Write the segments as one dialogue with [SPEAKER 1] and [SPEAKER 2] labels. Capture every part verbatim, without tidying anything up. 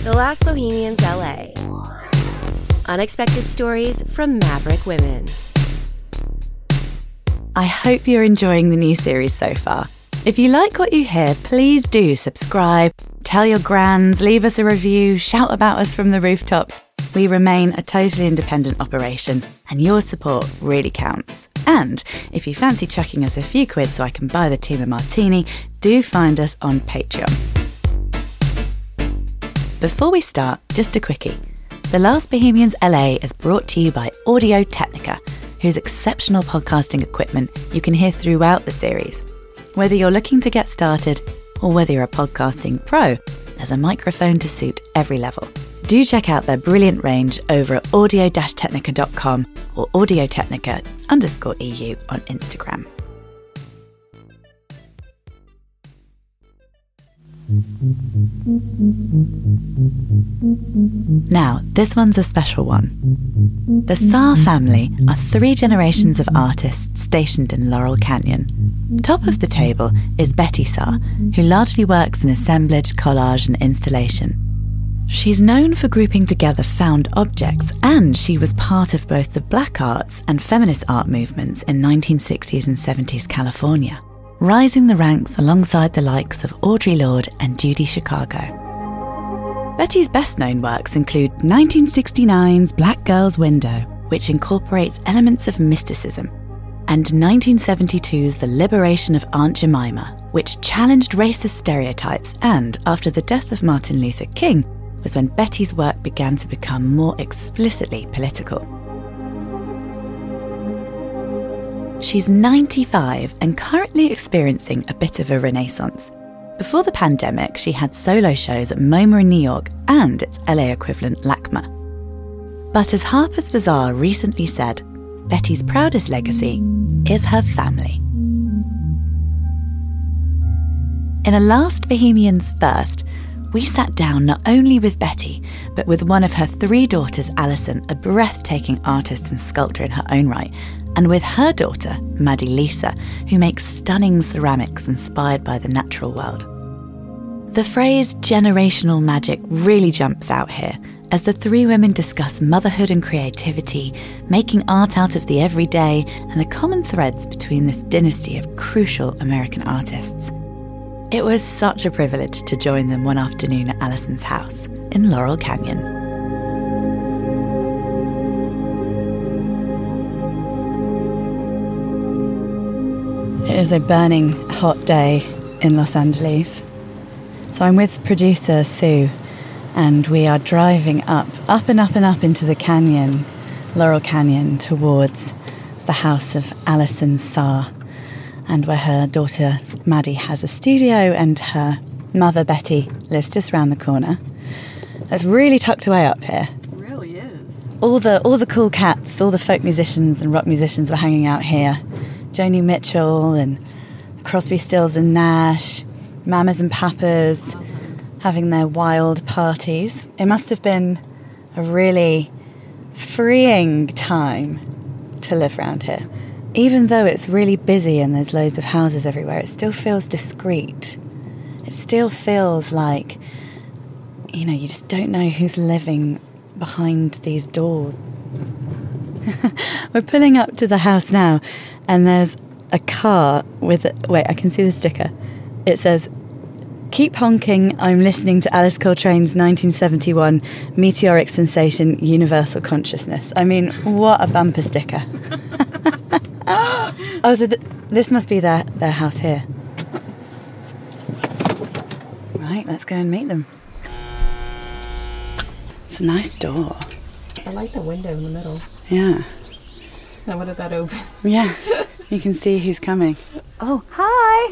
[SPEAKER 1] The Last Bohemians L A. Unexpected stories from maverick women.
[SPEAKER 2] I hope you're enjoying the new series so far. If you like what you hear, please do subscribe, tell your grands, leave us a review, shout about us from the rooftops. We remain a totally independent operation, and your support really counts. And if you fancy chucking us a few quid so I can buy the team a martini, do find us on Patreon. Before we start, just a quickie. The Last Bohemians L A is brought to you by Audio Technica, whose exceptional podcasting equipment you can hear throughout the series. Whether you're looking to get started or whether you're a podcasting pro, there's a microphone to suit every level. Do check out their brilliant range over at audio dash technica dot com or audiotechnica underscore EU on Instagram. Now, this one's a special one. The Saar family are three generations of artists stationed in Laurel Canyon. Top of the table is Betty Saar, who largely works in assemblage, collage and installation. She's known for grouping together found objects, and she was part of both the black arts and feminist art movements in nineteen sixties and seventies California, rising the ranks alongside the likes of Audre Lorde and Judy Chicago. Betty's best-known works include nineteen sixty-nine's Black Girl's Window, which incorporates elements of mysticism, and nineteen seventy-two's The Liberation of Aunt Jemima, which challenged racist stereotypes and, after the death of Martin Luther King, was when Betty's work began to become more explicitly political. She's ninety-five and currently experiencing a bit of a renaissance. Before the pandemic, she had solo shows at MoMA in New York and its L A equivalent LACMA. But as Harper's Bazaar recently said, Betty's proudest legacy is her family. In a Last Bohemians First, we sat down not only with Betty, but with one of her three daughters, Alison, a breathtaking artist and sculptor in her own right, and with her daughter, Maddie Lisa, who makes stunning ceramics inspired by the natural world. The phrase generational magic really jumps out here, as the three women discuss motherhood and creativity, making art out of the everyday, and the common threads between this dynasty of crucial American artists. It was such a privilege to join them one afternoon at Alison's house in Laurel Canyon. It is a burning hot day in Los Angeles. So I'm with producer Sue, and we are driving up, up and up and up into the canyon, Laurel Canyon, towards the house of Alison Saar, and where her daughter Maddie has a studio and her mother Betty lives just round the corner. It's really tucked away up here.
[SPEAKER 3] It really is.
[SPEAKER 2] All the all the cool cats, all the folk musicians and rock musicians were hanging out here. Joni Mitchell and Crosby, Stills and Nash, Mamas and Papas, having their wild parties. It must have been a really freeing time to live around here. Even though it's really busy and there's loads of houses everywhere, it still feels discreet. It still feels like, you know, you just don't know who's living behind these doors. We're pulling up to the house now, and there's a car with... A, wait, I can see the sticker. It says, "Keep honking, I'm listening to Alice Coltrane's nineteen seventy-one meteoric sensation, Universal Consciousness." I mean, what a bumper sticker. Oh, so th- this must be their, their house here. Right, let's go and meet them. It's a nice door.
[SPEAKER 3] I like the window in the middle.
[SPEAKER 2] Yeah.
[SPEAKER 3] I wanted that open.
[SPEAKER 2] Yeah, you can see who's coming. Oh, hi!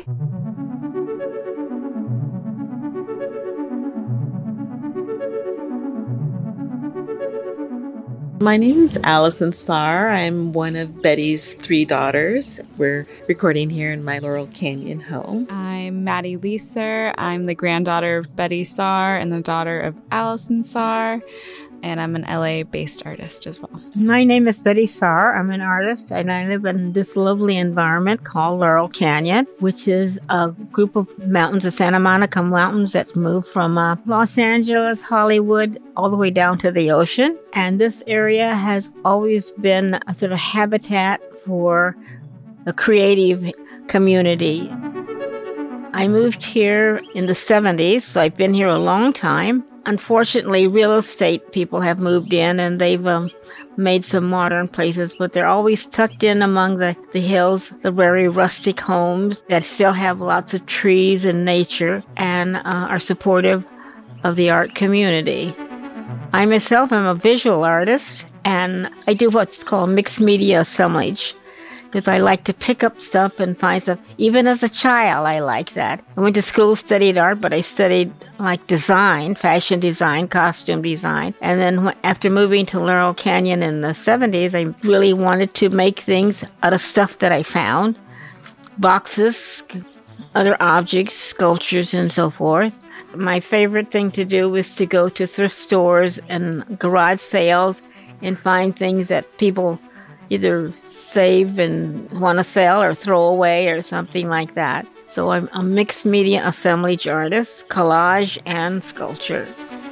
[SPEAKER 4] My name is Alison Saar. I'm one of Betty's three daughters. We're recording here in my Laurel Canyon home.
[SPEAKER 5] I'm Maddie Lisa. I'm the granddaughter of Betty Saar and the daughter of Alison Saar. and I'm an L A-based artist as well.
[SPEAKER 6] My name is Betty Sarr. I'm an artist, and I live in this lovely environment called Laurel Canyon, which is a group of mountains, the Santa Monica Mountains, that move from uh, Los Angeles, Hollywood, all the way down to the ocean. And this area has always been a sort of habitat for the creative community. I moved here in the seventies, so I've been here a long time. Unfortunately, real estate people have moved in and they've um, made some modern places, but they're always tucked in among the, the hills, the very rustic homes that still have lots of trees and nature and uh, are supportive of the art community. I myself am a visual artist, and I do what's called mixed media assemblage, because I like to pick up stuff and find stuff. Even as a child, I like that. I went to school, studied art, but I studied like design, fashion design, costume design. And then after moving to Laurel Canyon in the seventies, I really wanted to make things out of stuff that I found. Boxes, other objects, sculptures, and so forth. My favorite thing to do was to go to thrift stores and garage sales and find things that people either save and want to sell or throw away or something like that. So I'm a mixed media assemblage artist, collage and sculpture.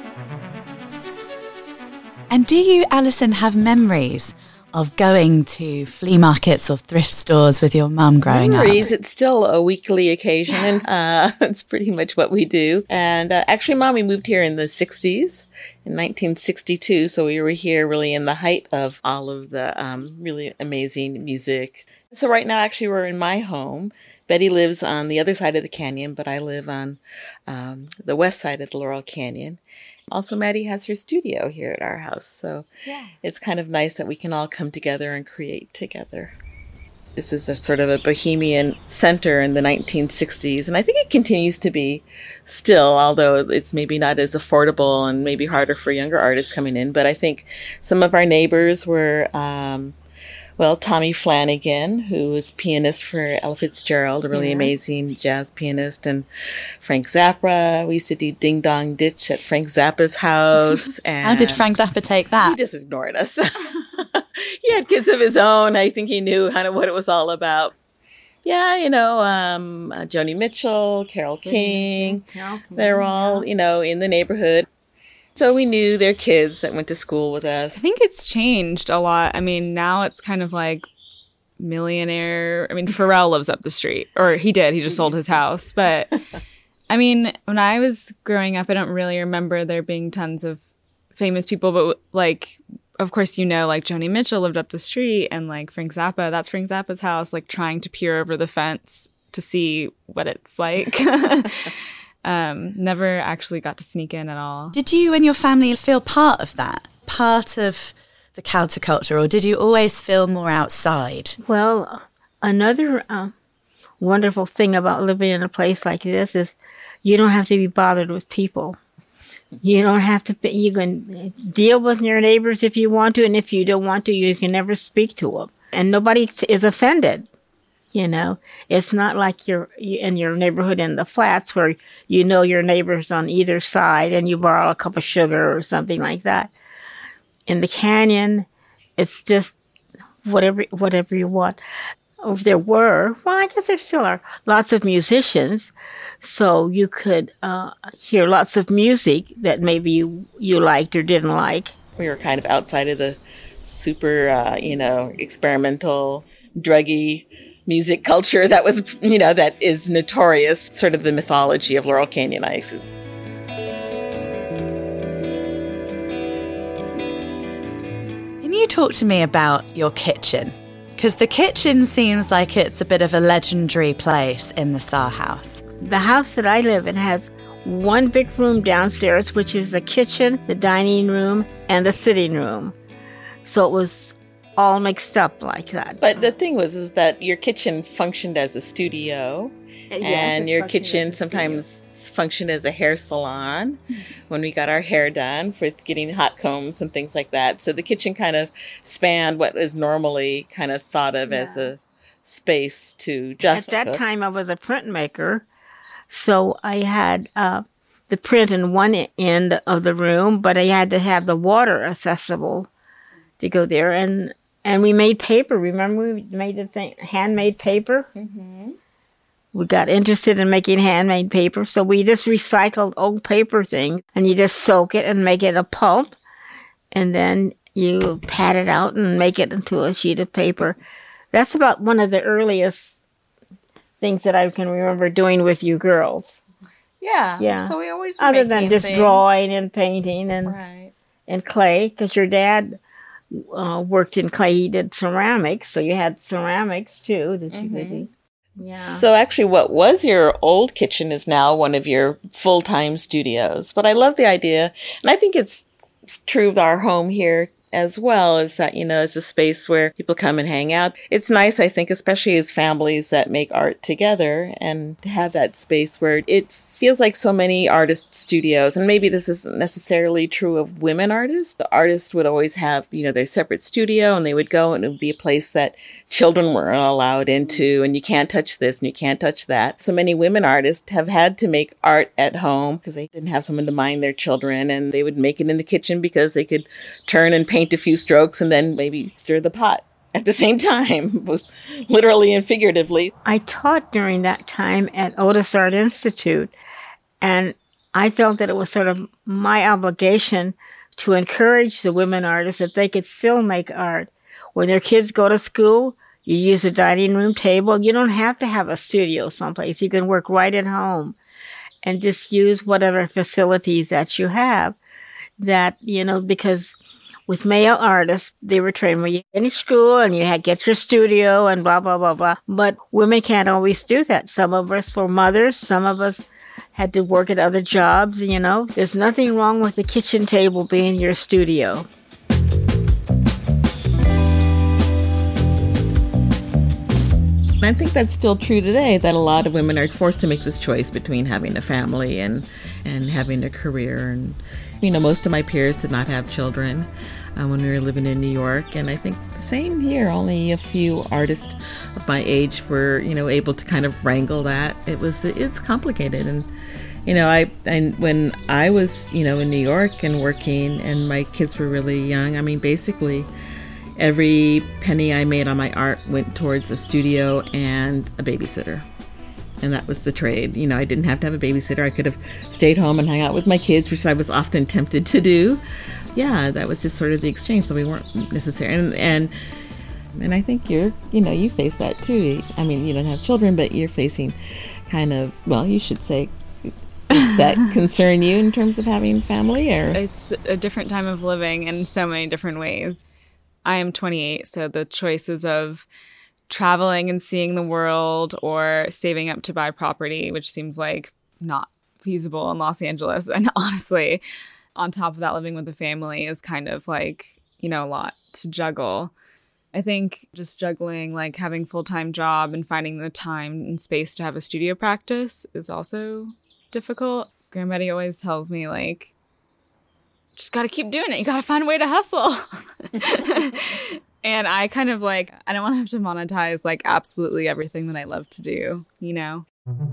[SPEAKER 2] And do you, Alison, have memories of going to flea markets or thrift stores with your mum growing
[SPEAKER 4] Memories,
[SPEAKER 2] up?
[SPEAKER 4] It's still a weekly occasion, and uh, it's pretty much what we do. And uh, actually, Mommy moved here in the sixties, in nineteen sixty-two, so we were here really in the height of all of the um, really amazing music. So right now, actually, we're in my home. Betty lives on the other side of the canyon, but I live on um, the west side of the Laurel Canyon. Also, Maddie has her studio here at our house, so yeah. It's kind of nice that we can all come together and create together. This is a sort of a bohemian center in the nineteen sixties, and I think it continues to be still, although it's maybe not as affordable and maybe harder for younger artists coming in. But I think some of our neighbors were... Um, Well, Tommy Flanagan, who was pianist for Ella Fitzgerald, a really yeah. amazing jazz pianist, and Frank Zappa. We used to do Ding Dong Ditch at Frank Zappa's house. And
[SPEAKER 2] how did Frank Zappa take that?
[SPEAKER 4] He just ignored us. He had kids of his own. I think he knew kind of what it was all about. Yeah, you know, um, uh, Joni Mitchell, Carole King, Carole King, they're all, yeah. you know, in the neighborhood. So we knew their kids that went to school with us.
[SPEAKER 5] I think it's changed a lot. I mean, now it's kind of like millionaire. I mean, Pharrell lives up the street. Or he did. He just sold his house. But, I mean, when I was growing up, I don't really remember there being tons of famous people. But, like, of course, you know, like Joni Mitchell lived up the street. And, like, Frank Zappa, that's Frank Zappa's house, like, trying to peer over the fence to see what it's like. Um, never actually got to sneak in at all.
[SPEAKER 2] Did you and your family feel part of that? Part of the counterculture, or did you always feel more outside?
[SPEAKER 6] Well, another uh, wonderful thing about living in a place like this is you don't have to be bothered with people. You don't have to, you can deal with your neighbors if you want to, and if you don't want to, you can never speak to them. And nobody is offended. You know, it's not like you're in your neighborhood in the flats where you know your neighbors on either side and you borrow a cup of sugar or something like that. In the canyon, it's just whatever whatever you want. If there were, well, I guess there still are lots of musicians, so you could uh, hear lots of music that maybe you, you liked or didn't like.
[SPEAKER 4] We were kind of outside of the super, uh, you know, experimental, druggy music culture that was, you know, that is notorious, sort of the mythology of Laurel Canyon Ices.
[SPEAKER 2] Can you talk to me about your kitchen? Because the kitchen seems like it's a bit of a legendary place in the Sarr house.
[SPEAKER 6] The house that I live in has one big room downstairs, which is the kitchen, the dining room, and the sitting room. So it was all mixed up like that.
[SPEAKER 4] But the thing was is that your kitchen functioned as a studio, yes, and your kitchen sometimes studio. functioned as a hair salon when we got our hair done for getting hot combs and things like that. So the kitchen kind of spanned what is normally kind of thought of yeah. as a space to just
[SPEAKER 6] At that
[SPEAKER 4] cook.
[SPEAKER 6] time, I was a printmaker, so I had uh, the print in one end of the room, but I had to have the water accessible to go there. And and we made paper. Remember, we made the thing, handmade paper? Mm-hmm. We got interested in making handmade paper, so we just recycled old paper things, and you just soak it and make it a pulp, and then you pat it out and make it into a sheet of paper. That's about one of the earliest things that I can remember doing with you girls.
[SPEAKER 4] Yeah.
[SPEAKER 6] Yeah.
[SPEAKER 4] So we always were
[SPEAKER 6] Other than
[SPEAKER 4] making
[SPEAKER 6] just
[SPEAKER 4] things.
[SPEAKER 6] drawing and painting and
[SPEAKER 4] Right.
[SPEAKER 6] and clay, because your dad uh, worked in clay. He did ceramics, so you had ceramics too that you could do. Yeah.
[SPEAKER 4] So actually what was your old kitchen is now one of your full-time studios. But I love the idea, and I think it's true of our home here as well, is that, you know, it's a space where people come and hang out. It's nice, I think, especially as families that make art together, and to have that space where it feels like so many artist studios, and maybe this isn't necessarily true of women artists. The artists would always have, you know, their separate studio, and they would go, and it would be a place that children weren't allowed into, and you can't touch this and you can't touch that. So many women artists have had to make art at home because they didn't have someone to mind their children, and they would make it in the kitchen because they could turn and paint a few strokes and then maybe stir the pot at the same time, both literally and figuratively.
[SPEAKER 6] I taught during that time at Otis Art Institute, and I felt that it was sort of my obligation to encourage the women artists that they could still make art. When their kids go to school, you use a dining room table. You don't have to have a studio someplace. You can work right at home and just use whatever facilities that you have. That, you know, because with male artists, they were trained when you finish school and you had get your studio and blah, blah, blah, blah. But women can't always do that. Some of us were mothers. Some of us had to work at other jobs, you know. There's nothing wrong with the kitchen table being your studio.
[SPEAKER 4] I think that's still true today, that a lot of women are forced to make this choice between having a family and, and having a career. And, you know, most of my peers did not have children uh, when we were living in New York. And I think the same here, only a few artists of my age were, you know, able to kind of wrangle that. It was, it's complicated. And, you know, I, and when I was, you know, in New York and working and my kids were really young, I mean, basically every penny I made on my art went towards a studio and a babysitter. And that was the trade. You know, I didn't have to have a babysitter. I could have stayed home and hung out with my kids, which I was often tempted to do. Yeah, that was just sort of the exchange. So we weren't necessarily, and, and, and I think you're, you know, you face that too. I mean, you don't have children, but you're facing kind of, well, you should say, does that concern you in terms of having family? Or
[SPEAKER 5] It's a different time of living in so many different ways. I am twenty-eight, so the choices of traveling and seeing the world or saving up to buy property, which seems like not feasible in Los Angeles. And honestly, on top of that, living with a family is kind of like, you know, a lot to juggle. I think just juggling, like having a full-time job and finding the time and space to have a studio practice is also difficult. Grandma always tells me, like, just got to keep doing it. You got to find a way to hustle. And I kind of like, I don't want to have to monetize like absolutely everything that I love to do, you know?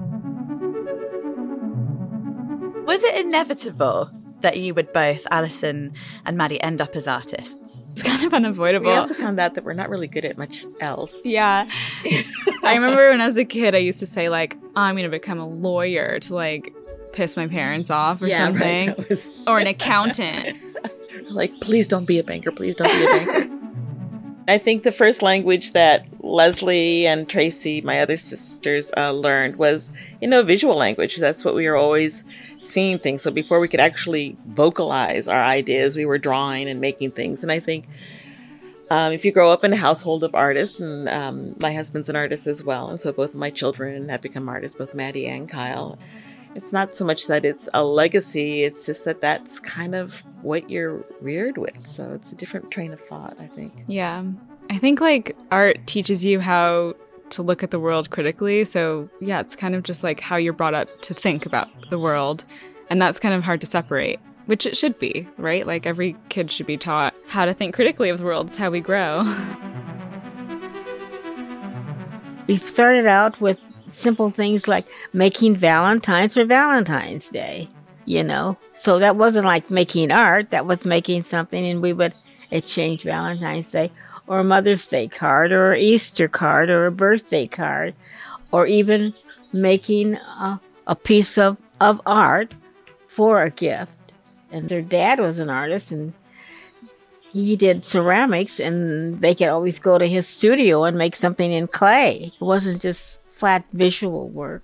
[SPEAKER 2] Was it inevitable that you would both, Alison and Maddie, end up as artists?
[SPEAKER 5] It's kind of unavoidable.
[SPEAKER 4] we also found out that we're not really good at much else.
[SPEAKER 5] Yeah. I remember when I was a kid, I used to say like, oh, I'm going to become a lawyer to like piss my parents off or
[SPEAKER 4] Yeah, right.
[SPEAKER 5] something.
[SPEAKER 4] That was-
[SPEAKER 5] Or an accountant.
[SPEAKER 4] Like, please don't be a banker. Please don't be a banker. I think the first language that Leslie and Tracy, my other sisters, uh, learned was, you know, visual language. That's what we were always seeing things. So before we could actually vocalize our ideas, we were drawing and making things. And I think um, if you grow up in a household of artists, and um, my husband's an artist as well, and so both of my children have become artists, both Maddie and Kyle. It's not so much that it's a legacy, it's just that that's kind of what you're reared with. So it's a different train of thought, I think.
[SPEAKER 5] Yeah. I think like art teaches you how to look at the world critically. So yeah, it's kind of just like how you're brought up to think about the world. And that's kind of hard to separate, which it should be, right? Like every kid should be taught how to think critically of the world. It's how we grow.
[SPEAKER 6] We started out with simple things like making Valentines for Valentine's Day. you know. So that wasn't like making art, that was making something, and we would exchange Valentine's Day or a Mother's Day card or an Easter card or a birthday card, or even making a, a piece of, of art for a gift. And their dad was an artist, and he did ceramics, and they could always go to his studio and make something in clay. It wasn't just flat visual work.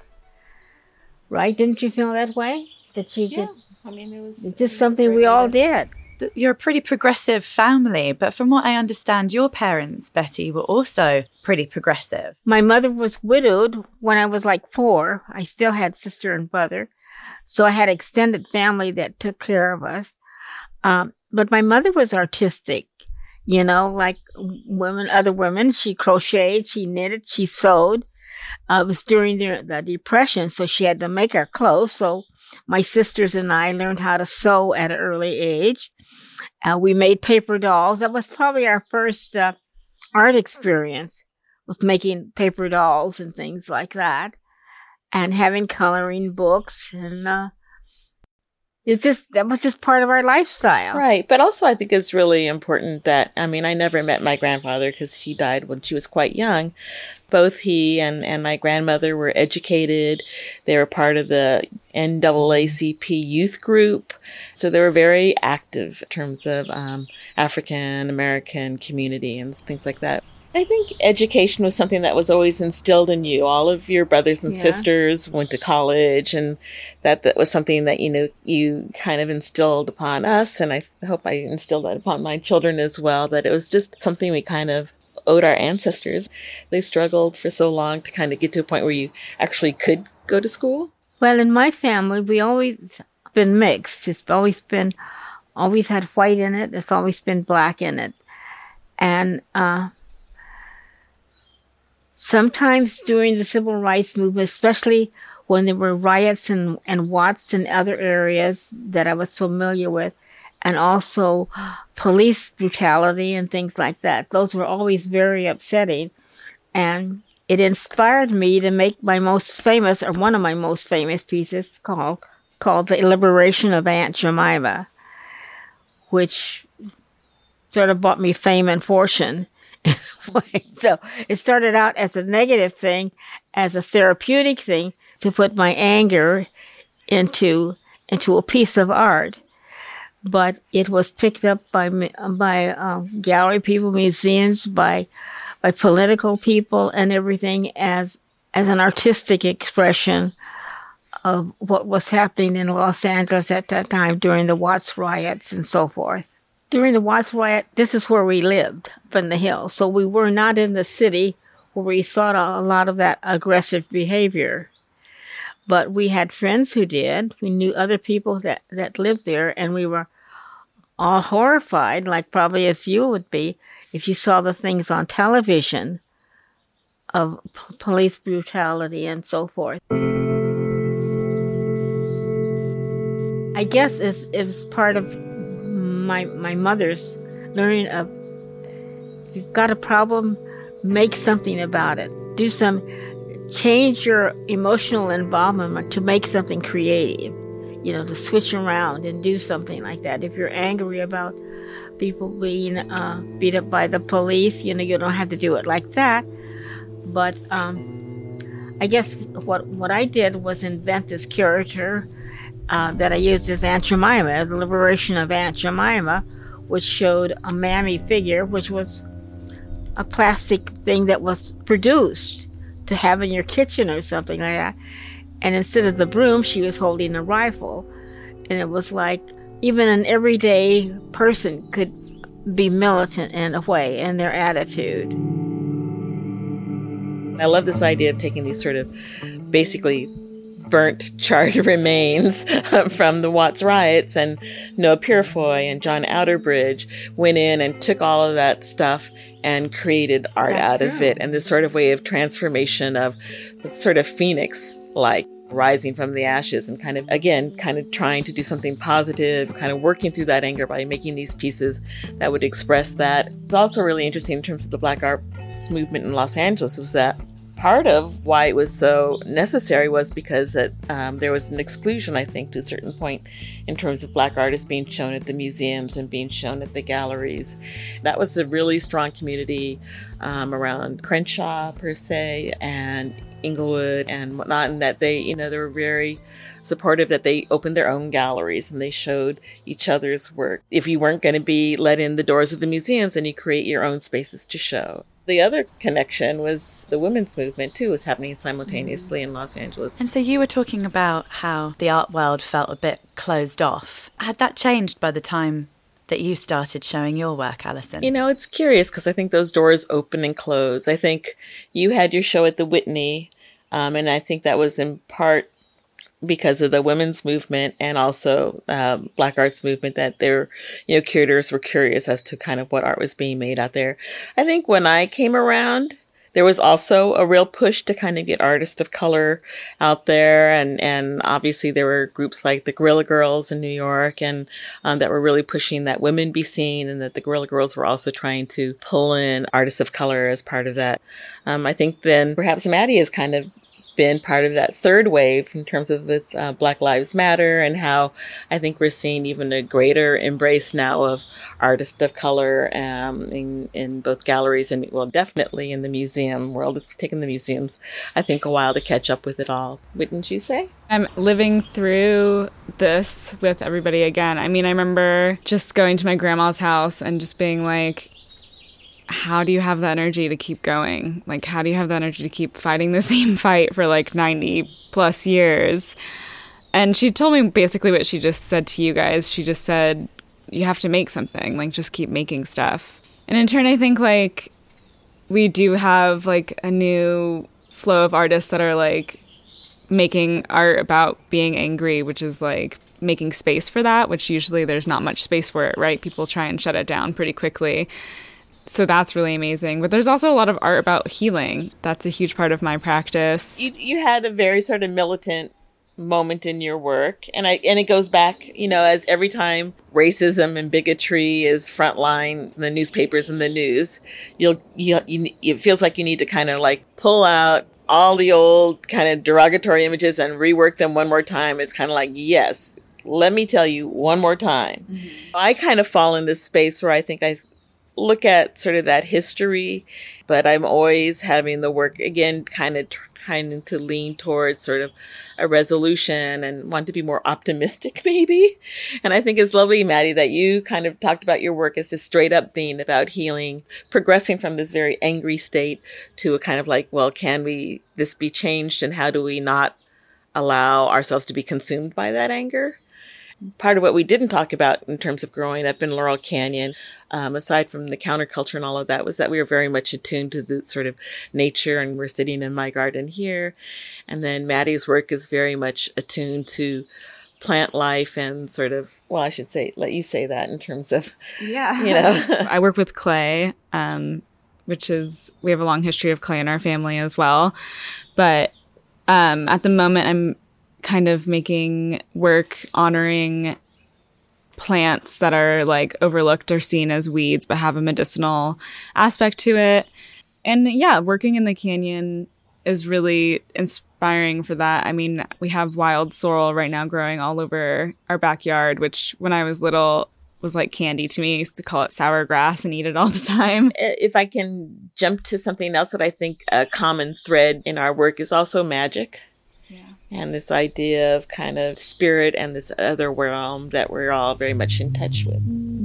[SPEAKER 6] Right? Didn't you feel that way? That you
[SPEAKER 4] Yeah.
[SPEAKER 6] could,
[SPEAKER 4] I mean, it was
[SPEAKER 6] it's just
[SPEAKER 4] it was
[SPEAKER 6] something
[SPEAKER 4] great
[SPEAKER 6] we all
[SPEAKER 4] idea.
[SPEAKER 6] did.
[SPEAKER 2] You're a pretty progressive family, but from what I understand, your parents, Betty, were also pretty progressive.
[SPEAKER 6] My mother was widowed when I was like four. I still had sister and brother. So I had extended family that took care of us. Um, but my mother was artistic, you know, like women, other women. She crocheted, she knitted, she sewed. Uh, it was during the, the Depression, so she had to make our clothes. So my sisters and I learned how to sew at an early age. Uh, we made paper dolls. That was probably our first uh, art experience, was making paper dolls and things like that, and having coloring books. And uh, it's just that was just part of our lifestyle.
[SPEAKER 4] Right. But also I think it's really important that, I mean, I never met my grandfather because he died when she was quite young. Both he and, and my grandmother were educated. They were part of the N double A C P youth group. So they were very active in terms of um, African American community and things like that. I think education was something that was always instilled in you. All of your brothers and
[SPEAKER 6] Yeah.
[SPEAKER 4] sisters went to college, and that, that was something that, you know, you kind of instilled upon us. And I hope I instilled that upon my children as well, that it was just something we kind of owed our ancestors. They struggled for so long to kind of get to a point where you actually could go to school.
[SPEAKER 6] Well, in my family, we always been mixed. It's always been, always had white in it. It's always been black in it. And uh, sometimes during the civil rights movement, especially when there were riots and, and Watts and other areas that I was familiar with, and also police brutality and things like that, those were always very upsetting. And it inspired me to make my most famous, or one of my most famous pieces, called called The Liberation of Aunt Jemima, which sort of brought me fame and fortune. So it started out as a negative thing, as a therapeutic thing, to put my anger into into a piece of art. But it was picked up by by uh, gallery people, museums, by by political people, and everything as as an artistic expression of what was happening in Los Angeles at that time during the Watts riots and so forth. During the Watts riot, this is where we lived, up in the hills. So we were not in the city where we saw a lot of that aggressive behavior. But we had friends who did. We knew other people that, that lived there, and we were all horrified, like probably as you would be, if you saw the things on television of p- police brutality and so forth. I guess it, it was part of my my mother's learning of, if you've got a problem, make something about it. Do some, change your emotional involvement to make something creative, you know, to switch around and do something like that. If you're angry about people being uh, beat up by the police, you know, you don't have to do it like that. But um, I guess what what I did was invent this character uh, that I used as Aunt Jemima, The Liberation of Aunt Jemima, which showed a mammy figure, which was a plastic thing that was produced to have in your kitchen or something like that. And instead of the broom, she was holding a rifle. And it was like even an everyday person could be militant in a way in their attitude.
[SPEAKER 4] I love this idea of taking these sort of basically burnt, charred remains from the Watts riots, and Noah Purifoy and John Outerbridge went in and took all of that stuff and created art
[SPEAKER 6] That's
[SPEAKER 4] out of
[SPEAKER 6] true.
[SPEAKER 4] it. And this sort of way of transformation of sort of phoenix-like, rising from the ashes and kind of, again, kind of trying to do something positive, kind of working through that anger by making these pieces that would express that. It's also really interesting in terms of the Black Arts movement in Los Angeles was that part of why it was so necessary was because it, um, there was an exclusion, I think, to a certain point in terms of Black artists being shown at the museums and being shown at the galleries. That was a really strong community um, around Crenshaw, per se, and Inglewood and whatnot, and that they, you know, they were very supportive that they opened their own galleries and they showed each other's work. If you weren't going to be let in the doors of the museums, then you create your own spaces to show. The other connection was the women's movement, too, was happening simultaneously in Los Angeles.
[SPEAKER 2] And so you were talking about how the art world felt a bit closed off. Had that changed by the time that you started showing your work, Alison?
[SPEAKER 4] You know, it's curious because I think those doors open and close. I think you had your show at the Whitney, um, and I think that was in part because of the women's movement and also um, Black arts movement, that their, you know, curators were curious as to kind of what art was being made out there. I think when I came around, there was also a real push to kind of get artists of color out there. And, and obviously there were groups like the Guerrilla Girls in New York and um, that were really pushing that women be seen, and that the Guerrilla Girls were also trying to pull in artists of color as part of that. Um, I think then perhaps Maddie has kind of been part of that third wave in terms of with uh, Black Lives Matter, and how I think we're seeing even a greater embrace now of artists of color um, in, in both galleries and, well, definitely in the museum world. It's taken the museums, I think, a while to catch up with it all. Wouldn't you say?
[SPEAKER 5] I'm living through this with everybody again. I mean, I remember just going to my grandma's house and just being like, how do you have the energy to keep going? Like, how do you have the energy to keep fighting the same fight for like ninety plus years? And she told me basically what she just said to you guys. She just said, you have to make something, like just keep making stuff. And in turn, I think like we do have like a new flow of artists that are like making art about being angry, which is like making space for that, which usually there's not much space for it, right? People try and shut it down pretty quickly. So that's really amazing. But there's also a lot of art about healing. That's a huge part of my practice.
[SPEAKER 4] You, you had a very sort of militant moment in your work. And I and it goes back, you know, as every time racism and bigotry is frontline in the newspapers and the news, you'll, you, you, it feels like you need to kind of like pull out all the old kind of derogatory images and rework them one more time. It's kind of like, yes, let me tell you one more time. Mm-hmm. I kind of fall in this space where I think I look at sort of that history, but I'm always having the work again kind of trying to lean towards sort of a resolution and want to be more optimistic maybe. And I think it's lovely, Maddie, that you kind of talked about your work as just straight up being about healing, progressing from this very angry state to a kind of like, well, can we, this be changed, and how do we not allow ourselves to be consumed by that anger? Part of what we didn't talk about in terms of growing up in Laurel Canyon, um, aside from the counterculture and all of that, was that we were very much attuned to the sort of nature, and we're sitting in my garden here. And then Maddie's work is very much attuned to plant life and sort of, well, I should say, let you say that in terms of,
[SPEAKER 5] yeah,
[SPEAKER 4] you know.
[SPEAKER 5] I work with clay, um, which is, we have a long history of clay in our family as well. But um, at the moment, I'm kind of making work honoring plants that are like overlooked or seen as weeds but have a medicinal aspect to it. And yeah, working in the canyon is really inspiring for that. I mean, we have wild sorrel right now growing all over our backyard, which when I was little was like candy to me. I used to call it sour grass and eat it all the time.
[SPEAKER 4] If I can jump to something else that I think a common thread in our work is also magic. And this idea of kind of spirit and this other realm that we're all very much in touch with.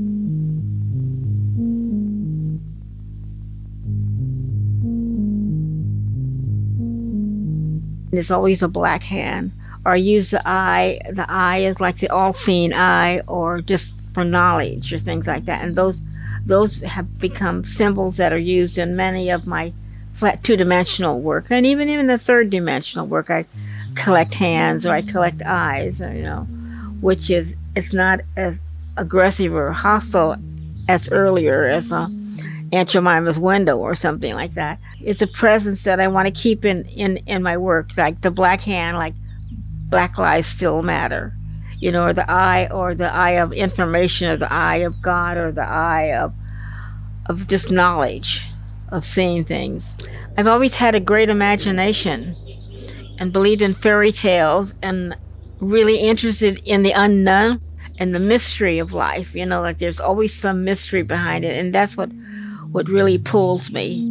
[SPEAKER 6] There's always a black hand, or use the eye. The eye is like the all-seeing eye, or just for knowledge or things like that. And those, those have become symbols that are used in many of my flat two-dimensional work, and even in the third-dimensional work. I collect hands, or I collect eyes, or, you know, which is, it's not as aggressive or hostile as earlier as uh, Aunt Jemima's window or something like that. It's a presence that I want to keep in, in, in my work, like the black hand, like Black Lives Still Matter, you know, or the eye, or the eye of information, or the eye of God, or the eye of of just knowledge of seeing things. I've always had a great imagination and believed in fairy tales and really interested in the unknown and the mystery of life. You know, like there's always some mystery behind it, and that's what what really pulls me.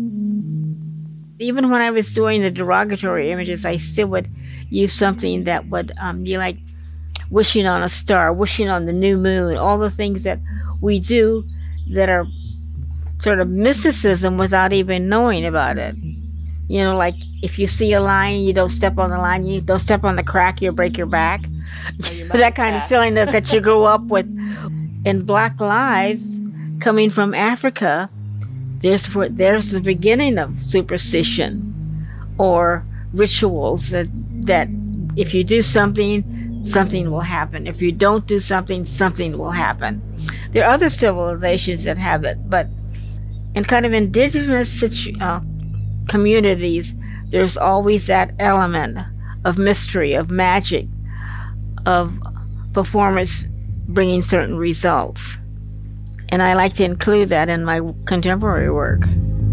[SPEAKER 6] Even when I was doing the derogatory images, I still would use something that would um, be like wishing on a star, wishing on the new moon, all the things that we do that are sort of mysticism without even knowing about it. You know, like if you see a lion, you don't step on the line, you don't step on the crack, you'll break your back. Oh, that kind of silliness that you grew up with. In Black Lives, coming from Africa, there's there's the beginning of superstition or rituals that that if you do something, something will happen. If you don't do something, something will happen. There are other civilizations that have it, but in kind of indigenous situ- uh, communities, there's always that element of mystery, of magic, of performance bringing certain results. And I like to include that in my contemporary work.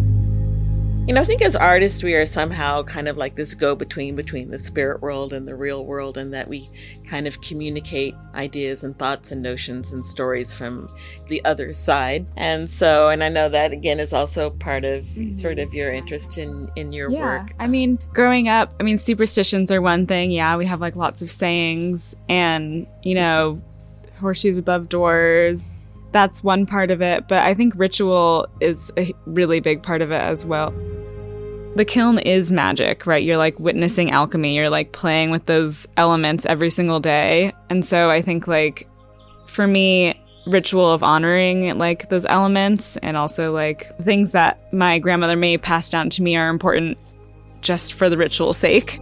[SPEAKER 4] You know, I think as artists, we are somehow kind of like this go-between between the spirit world and the real world, and that we kind of communicate ideas and thoughts and notions and stories from the other side. And so, and I know that, again, is also part of mm-hmm. sort of your interest in, in your
[SPEAKER 5] yeah.
[SPEAKER 4] work.
[SPEAKER 5] I mean, growing up, I mean, superstitions are one thing. Yeah, we have like lots of sayings and, you know, horseshoes above doors. That's one part of it. But I think ritual is a really big part of it as well. The kiln is magic, right? You're like witnessing alchemy. You're like playing with those elements every single day. And so I think like for me, ritual of honoring like those elements and also like things that my grandmother may pass down to me are important just for the ritual's sake.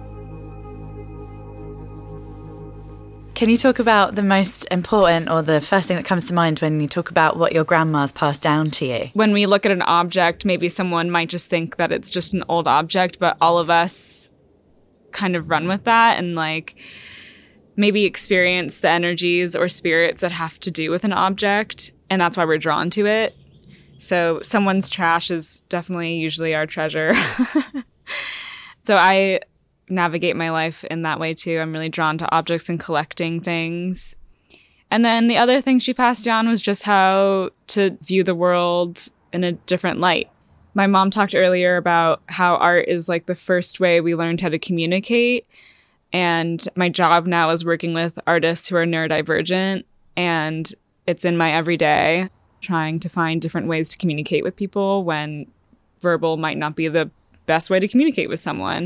[SPEAKER 2] Can you talk about the most important or the first thing that comes to mind when you talk about what your grandma's passed down to you?
[SPEAKER 5] When we look at an object, maybe someone might just think that it's just an old object, but all of us kind of run with that and like maybe experience the energies or spirits that have to do with an object, and that's why we're drawn to it. So someone's trash is definitely usually our treasure. So I navigate my life in that way too. I'm really drawn to objects and collecting things. And then the other thing she passed down was just how to view the world in a different light. My mom talked earlier about how art is like the first way we learned how to communicate. And my job now is working with artists who are neurodivergent, and it's in my everyday, trying to find different ways to communicate with people when verbal might not be the best way to communicate with someone.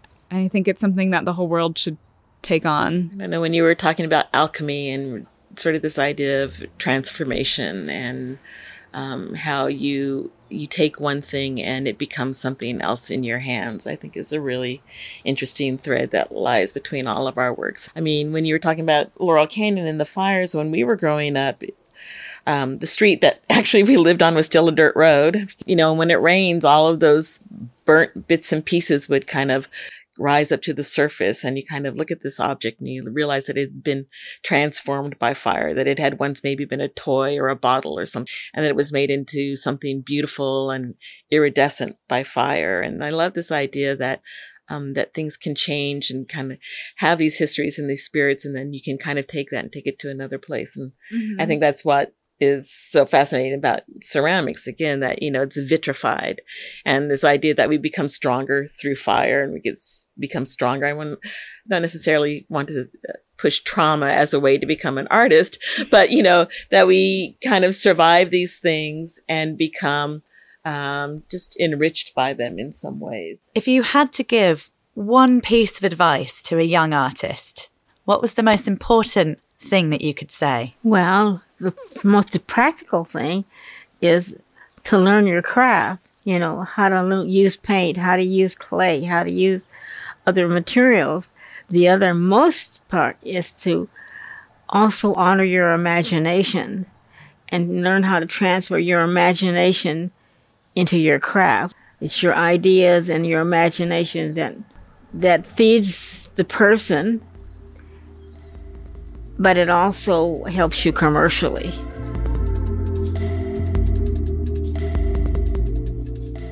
[SPEAKER 5] I think it's something that the whole world should take on.
[SPEAKER 4] I know when you were talking about alchemy and sort of this idea of transformation and um, how you you take one thing and it becomes something else in your hands, I think is a really interesting thread that lies between all of our works. I mean, when you were talking about Laurel Canyon and the fires, when we were growing up, um, the street that actually we lived on was still a dirt road. You know, when it rains, all of those burnt bits and pieces would kind of rise up to the surface, and you kind of look at this object and you realize that it had been transformed by fire, that it had once maybe been a toy or a bottle or something, and that it was made into something beautiful and iridescent by fire. And I love this idea that um, that things can change and kind of have these histories and these spirits, and then you can kind of take that and take it to another place. And mm-hmm. I think that's what is so fascinating about ceramics, again, that, you know, it's vitrified, and this idea that we become stronger through fire and we get become stronger. I wouldn't, don't necessarily want to push trauma as a way to become an artist, but, you know, that we kind of survive these things and become um, just enriched by them in some ways.
[SPEAKER 2] If you had to give one piece of advice to a young artist, what was the most important thing that you could say?
[SPEAKER 6] Well, the most practical thing is to learn your craft, you know, how to lo- use paint, how to use clay, how to use other materials. The other most part is to also honor your imagination and learn how to transfer your imagination into your craft. It's your ideas and your imagination that that feeds the person, but it also helps you commercially.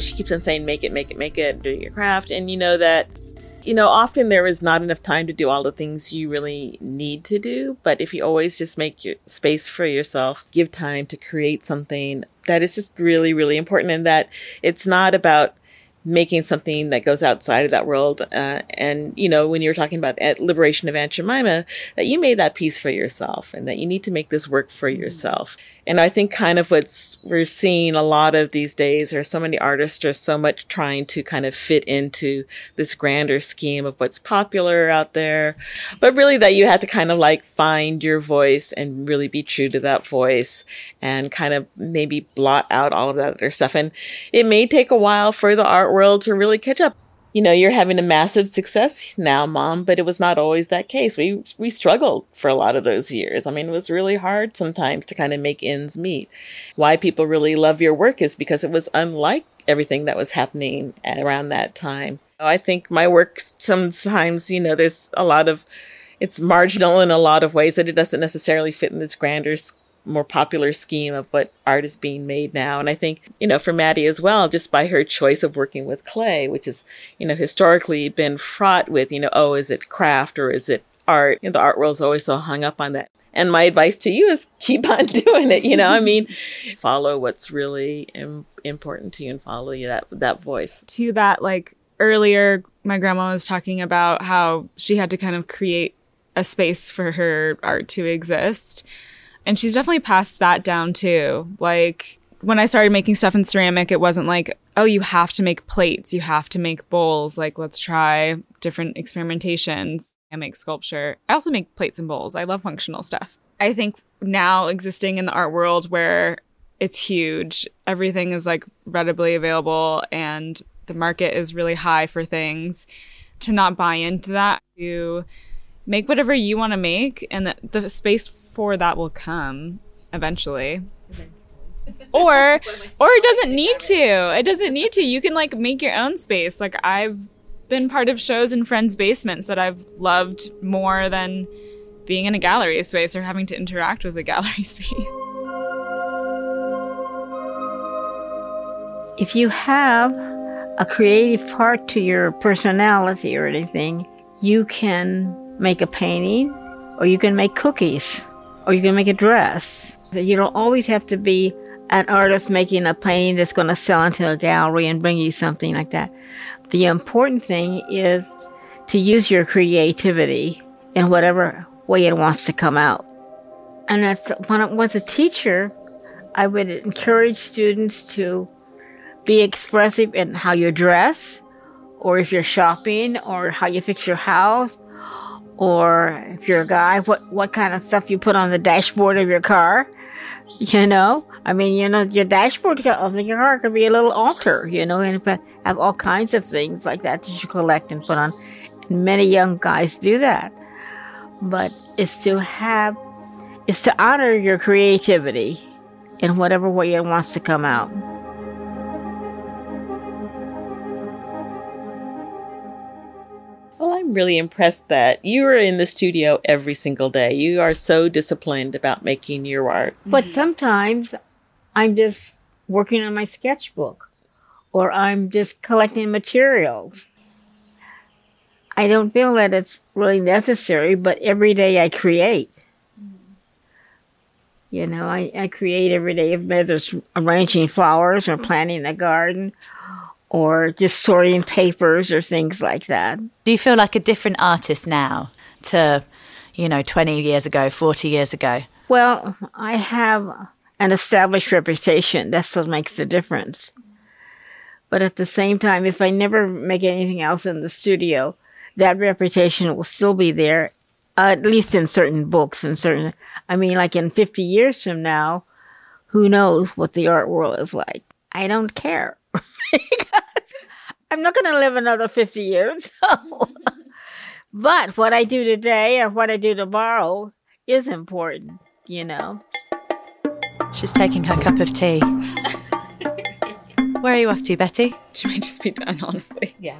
[SPEAKER 4] She keeps on saying, make it, make it, make it, do your craft. And you know that, you know, often there is not enough time to do all the things you really need to do. But if you always just make your space for yourself, give time to create something, that is just really, really important. And that it's not about making something that goes outside of that world. Uh, and, you know, when you were talking about the liberation of Aunt Jemima, that you made that piece for yourself and that you need to make this work for yourself. And I think kind of what's we're seeing a lot of these days are so many artists are so much trying to kind of fit into this grander scheme of what's popular out there. But really that you have to kind of like find your voice and really be true to that voice and kind of maybe blot out all of that other stuff. And it may take a while for the art world to really catch up. You know, you're having a massive success now, Mom, but it was not always that case. We we struggled for a lot of those years. I mean, it was really hard sometimes to kind of make ends meet. Why people really love your work is because it was unlike everything that was happening around that time. I think my work sometimes, you know, there's a lot of, it's marginal in a lot of ways that it doesn't necessarily fit in this grander more popular scheme of what art is being made now. And I think, you know, for Maddie as well, just by her choice of working with clay, which is, you know, historically been fraught with, you know, oh, is it craft or is it art? You know, the art world's always so hung up on that. And my advice to you is keep on doing it. You know, I mean, follow what's really im- important to you and follow you that, that voice.
[SPEAKER 5] To that, like earlier, my grandma was talking about how she had to kind of create a space for her art to exist. And she's definitely passed that down too. Like when I started making stuff in ceramic, it wasn't like, oh, you have to make plates, you have to make bowls. Like, let's try different experimentations. I make sculpture. I also make plates and bowls. I love functional stuff. I think now existing in the art world where it's huge, everything is like readily available and the market is really high for things, to not buy into that, to make whatever you want to make, and the, the space for that will come eventually. or or it doesn't need to. It doesn't need to. You can like make your own space. Like I've been part of shows in friends' basements that I've loved more than being in a gallery space or having to interact with a gallery space.
[SPEAKER 6] If you have a creative part to your personality or anything, you can make a painting, or you can make cookies, or you can make a dress. You don't always have to be an artist making a painting that's going to sell into a gallery and bring you something like that. The important thing is to use your creativity in whatever way it wants to come out. And that's when I was a teacher, I would encourage students to be expressive in how you dress, or if you're shopping, or how you fix your house, or if you're a guy, what, what kind of stuff you put on the dashboard of your car, you know? I mean, you know, your dashboard of your car could be a little altar, you know, and have all kinds of things like that that you collect and put on. And many young guys do that. But it's to have, it's to honor your creativity in whatever way it wants to come out.
[SPEAKER 4] Well, I'm really impressed that you are in the studio every single day. You are so disciplined about making your art.
[SPEAKER 6] But sometimes I'm just working on my sketchbook, or I'm just collecting materials. I don't feel that it's really necessary, but every day I create. You know, I, I create every day, whether it's arranging flowers or planting a garden, or just sorting papers or things like that.
[SPEAKER 2] Do you feel like a different artist now to, you know, twenty years ago, forty years ago?
[SPEAKER 6] Well, I have an established reputation. That's what makes the difference. But at the same time, if I never make anything else in the studio, that reputation will still be there, uh, at least in certain books and certain, I mean, like in fifty years from now, who knows what the art world is like. I don't care. I'm not going to live another fifty years. So. But what I do today or what I do tomorrow is important, you know.
[SPEAKER 2] She's taking her cup of tea. Where are you off to, Betty?
[SPEAKER 5] She might just be done, honestly.
[SPEAKER 4] Yeah.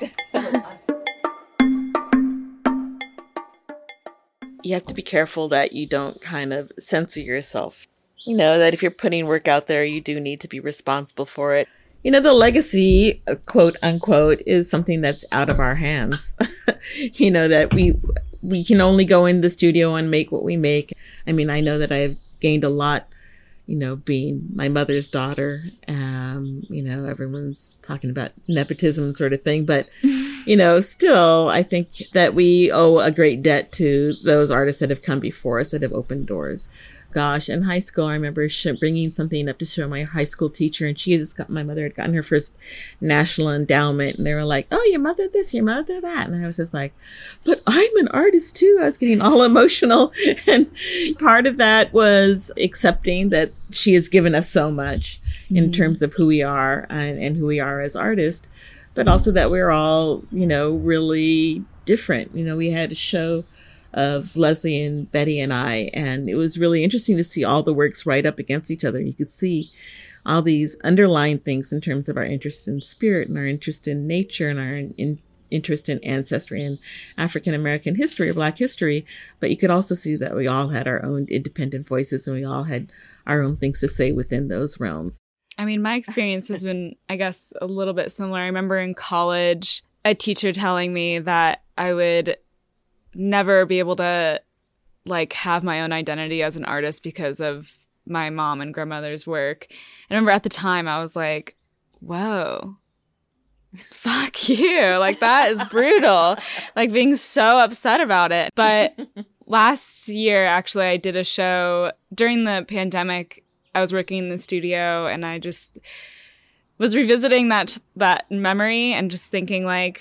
[SPEAKER 4] You have to be careful that you don't kind of censor yourself. You know, that if you're putting work out there, you do need to be responsible for it. you know, the legacy, quote unquote, is something that's out of our hands. You know, that we we can only go in the studio and make what we make. I mean, I know that I've gained a lot, you know, being my mother's daughter. Um, you know, everyone's talking about nepotism sort of thing, but, you know, still, I think that we owe a great debt to those artists that have come before us, that have opened doors. Gosh, in high school, I remember sh- bringing something up to show my high school teacher, and she just got, my mother had gotten her first national endowment, and they were like, "Oh, your mother this, your mother that," and I was just like, "But I'm an artist too." I was getting all emotional, and part of that was accepting that she has given us so much mm-hmm. in terms of who we are and, and who we are as artists, but also that we're all, you know, really different. You know, we had a show of Leslie and Betty and I, and it was really interesting to see all the works right up against each other. You could see all these underlying things in terms of our interest in spirit and our interest in nature and our in, interest in ancestry and African American history or Black history. But you could also see that we all had our own independent voices, and we all had our own things to say within those realms.
[SPEAKER 5] I mean, my experience has been, I guess, a little bit similar. I remember in college, a teacher telling me that I would never be able to like have my own identity as an artist because of my mom and grandmother's work. And I remember at the time I was like, whoa, fuck you. Like, that is brutal. Like, being so upset about it. But last year, actually, I did a show during the pandemic. I was working in the studio, and I just was revisiting that that memory and just thinking like,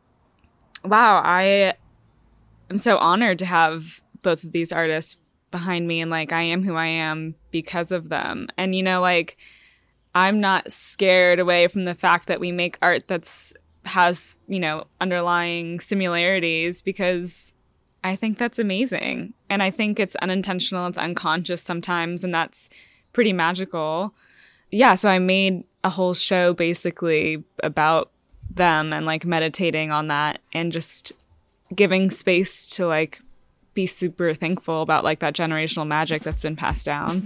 [SPEAKER 5] wow, I I'm so honored to have both of these artists behind me, and like I am who I am because of them. And, you know, like I'm not scared away from the fact that we make art that's has, you know, underlying similarities, because I think that's amazing. And I think it's unintentional, it's unconscious sometimes, and that's pretty magical. Yeah, so I made a whole show basically about them and like meditating on that and just giving space to like be super thankful about like that generational magic that's been passed down.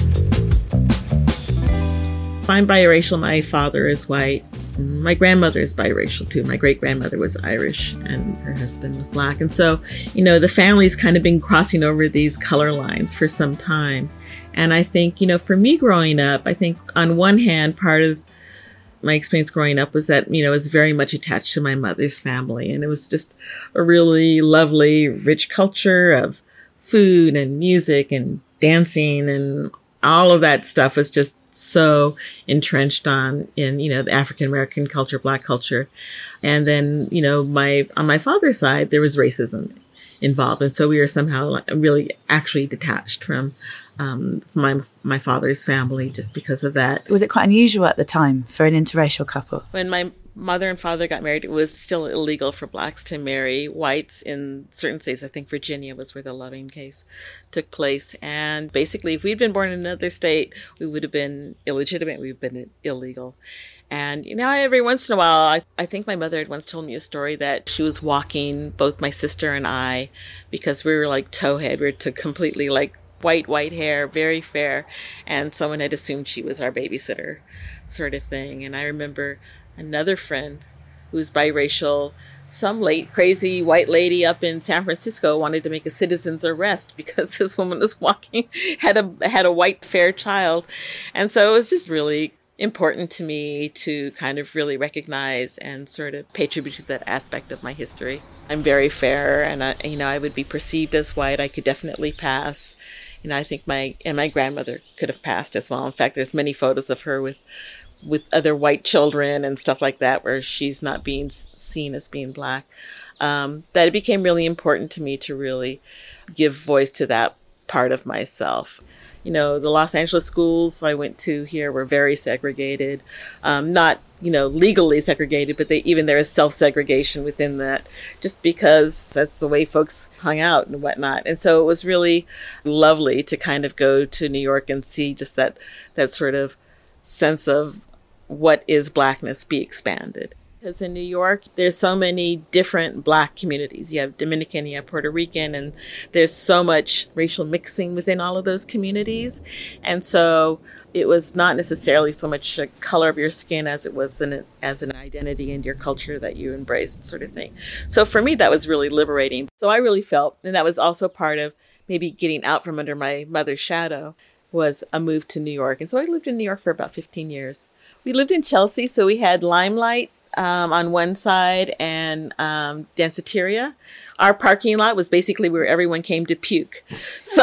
[SPEAKER 4] I'm biracial. My father is white. My grandmother is biracial too. My great grandmother was Irish and her husband was Black. And so, you know, the family's kind of been crossing over these color lines for some time. And I think, you know, for me growing up, I think on one hand, part of my experience growing up was that, you know, I was very much attached to my mother's family. And it was just a really lovely, rich culture of food and music and dancing, and all of that stuff was just so entrenched on in, you know, the African American culture, Black culture. And then, you know, my on my father's side, there was racism involved. And so we were somehow really actually detached from um, my my father's family just because of that.
[SPEAKER 2] Was it quite unusual at the time for an interracial couple?
[SPEAKER 4] When my mother and father got married, it was still illegal for Blacks to marry whites in certain states. I think Virginia was where the Loving case took place. And basically, if we'd been born in another state, we would have been illegitimate. We've been illegal. And, you know, every once in a while, I, I think my mother had once told me a story that she was walking both my sister and I, because we were like towhead. We were to completely like white, white hair, very fair. And someone had assumed she was our babysitter sort of thing. And I remember another friend who's biracial, some late crazy white lady up in San Francisco wanted to make a citizen's arrest because this woman was walking, had a had a white fair child. And so it was just really important to me to kind of really recognize and sort of pay tribute to that aspect of my history. I'm very fair, and I, you know, I would be perceived as white. I could definitely pass. You know, I think my, and my grandmother could have passed as well. In fact, there's many photos of her with with other white children and stuff like that, where she's not being seen as being Black. Um, that it became really important to me to really give voice to that part of myself. You know, the Los Angeles schools I went to here were very segregated, um, not, you know, legally segregated, but they, even there is self-segregation within that, just because that's the way folks hung out and whatnot. And so it was really lovely to kind of go to New York and see just that, that sort of sense of what is Blackness be expanded. Because in New York, there's so many different Black communities. You have Dominican, you have Puerto Rican, and there's so much racial mixing within all of those communities. And so it was not necessarily so much a color of your skin as it was an, as an identity in your culture that you embraced, sort of thing. So for me, that was really liberating. So I really felt, and that was also part of maybe getting out from under my mother's shadow, was a move to New York. And so I lived in New York for about fifteen years. We lived in Chelsea, so we had Limelight um, on one side and um, Danceteria. Our parking lot was basically where everyone came to puke. So,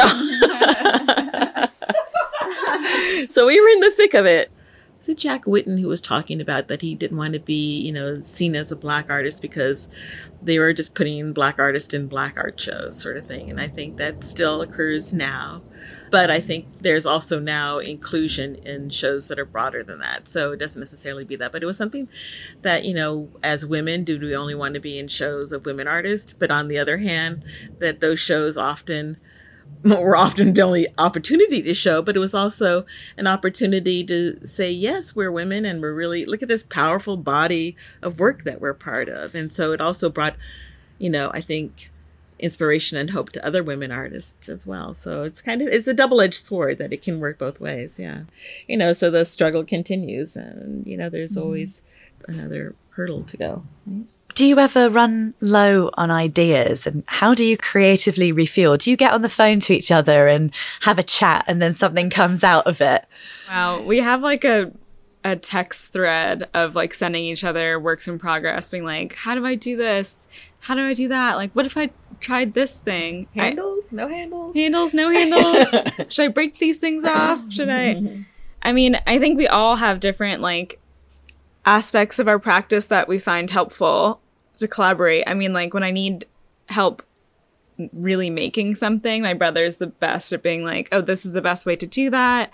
[SPEAKER 4] so we were in the thick of it. Was it Jack Whitten who was talking about that he didn't want to be, you know, seen as a Black artist because they were just putting Black artists in Black art shows, sort of thing. And I think that still occurs now. But I think there's also now inclusion in shows that are broader than that. So it doesn't necessarily be that. But it was something that, you know, as women, do we only want to be in shows of women artists? But on the other hand, that those shows often were often the only opportunity to show. But it was also an opportunity to say, yes, we're women and we're really, look at this powerful body of work that we're part of. And so it also brought, you know, I think, inspiration and hope to other women artists as well. So it's kind of, it's a double-edged sword that it can work both ways. Yeah. You know, so the struggle continues and, you know, there's always another hurdle to go.
[SPEAKER 2] Do you ever run low on ideas, and how do you creatively refuel? Do you get on the phone to each other and have a chat and then something comes out of it?
[SPEAKER 5] Wow. We have like a, a text thread of like sending each other works in progress, being like, how do I do this? How do I do that? Like, what if I tried this thing?
[SPEAKER 4] Handles? I, no handles?
[SPEAKER 5] Handles, no handles. Should I break these things off? Should I? I mean, I think we all have different, like, aspects of our practice that we find helpful to collaborate. I mean, like, when I need help really making something, my brother's the best at being like, oh, this is the best way to do that.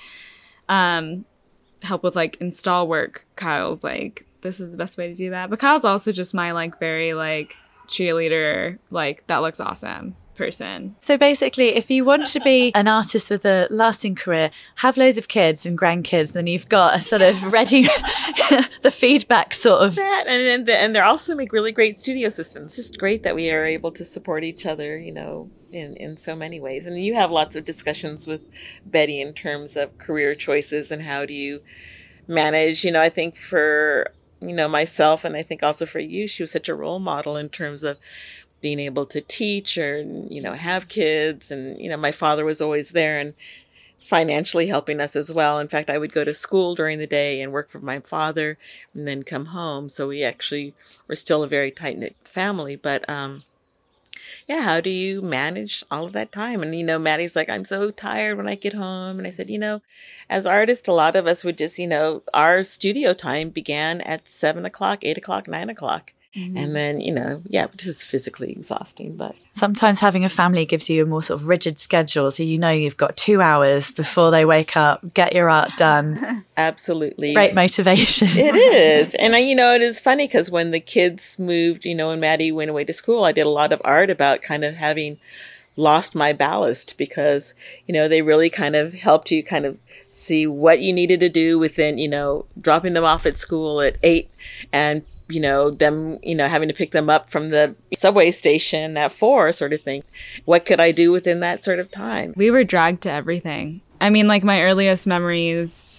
[SPEAKER 5] Um, help with, like, install work. Kyle's like, this is the best way to do that. But Kyle's also just my, like, very, like, cheerleader, like, that looks awesome person.
[SPEAKER 2] So basically, if you want to be an artist with a lasting career, have loads of kids and grandkids, then you've got a sort of ready the feedback sort of
[SPEAKER 4] that. And then and they also make really great studio systems. Just great that we are able to support each other, you know, in in so many ways. And you have lots of discussions with Betty in terms of career choices and how do you manage. You know, I think for you know, myself, and I think also for you, she was such a role model in terms of being able to teach or, you know, have kids. And, you know, my father was always there and financially helping us as well. In fact, I would go to school during the day and work for my father and then come home. So we actually were still a very tight-knit family. But, um, yeah, how do you manage all of that time? And, you know, Maddie's like, I'm so tired when I get home. And I said, you know, as artists, a lot of us would just, you know, our studio time began at seven o'clock, eight o'clock, nine o'clock. Mm-hmm. And then, you know, yeah, which is physically exhausting. But
[SPEAKER 2] sometimes having a family gives you a more sort of rigid schedule. So, you know, you've got two hours before they wake up, get your art done.
[SPEAKER 4] Absolutely.
[SPEAKER 2] Great motivation.
[SPEAKER 4] It is. And, I, you know, it is funny because when the kids moved, you know, and Maddie went away to school, I did a lot of art about kind of having lost my ballast because, you know, they really kind of helped you kind of see what you needed to do within, you know, dropping them off at school at eight and you know, them, you know, having to pick them up from the subway station at four sort of thing. What could I do within that sort of time?
[SPEAKER 5] We were dragged to everything. I mean, like my earliest memories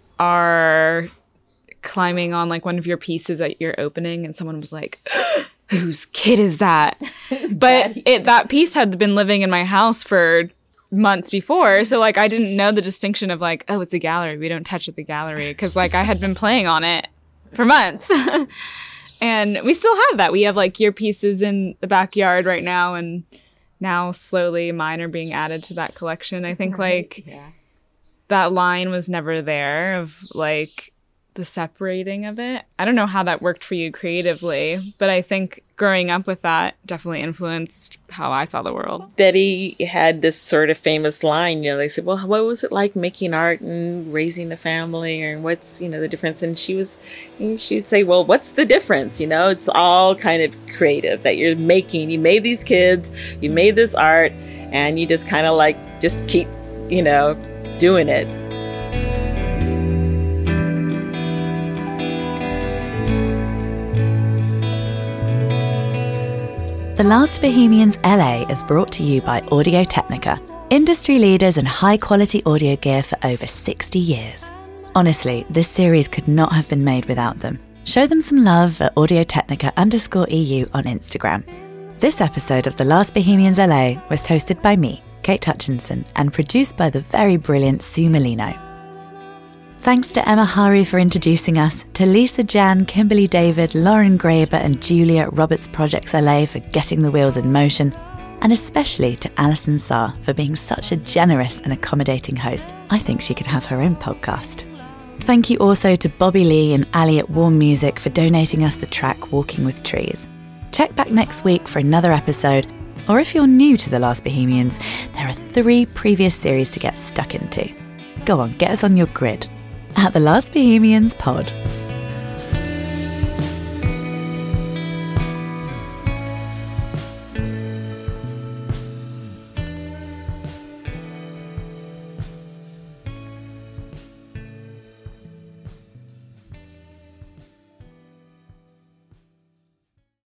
[SPEAKER 5] are climbing on like one of your pieces at your opening and someone was like, whose kid is that? But it, that piece had been living in my house for months before. So like, I didn't know the distinction of like, oh, it's a gallery. We don't touch at the gallery. Cause like I had been playing on it for months. And we still have that. We have like your pieces in the backyard right now. And now slowly mine are being added to that collection. I think right. like yeah. that line was never there of like the separating of it. I don't know how that worked for you creatively, but I think growing up with that definitely influenced how I saw the world.
[SPEAKER 4] Betty had this sort of famous line, you know, they said, well, what was it like making art and raising a family, or what's, you know, the difference? And she was, she would say, well, what's the difference? You know, it's all kind of creative that you're making. You made these kids, you made this art, and you just kind of like, just keep, you know, doing it.
[SPEAKER 2] The Last Bohemians L A is brought to you by Audio-Technica, industry leaders in high-quality audio gear for over sixty years. Honestly, this series could not have been made without them. Show them some love at Audio-Technica underscore E U on Instagram. This episode of The Last Bohemians L A was hosted by me, Kate Hutchinson, and produced by the very brilliant Sue Molino. Thanks to Emma Hari for introducing us, to Lisa Jan, Kimberly David, Lauren Graber and Julia at Roberts Projects L A for getting the wheels in motion, and especially to Alison Saar for being such a generous and accommodating host. I think she could have her own podcast. Thank you also to Bobby Lee and Ali at Warm Music for donating us the track Walking with Trees. Check back next week for another episode, or if you're new to The Last Bohemians, there are three previous series to get stuck into. Go on, get us on your grid. At The Last Bohemians Pod.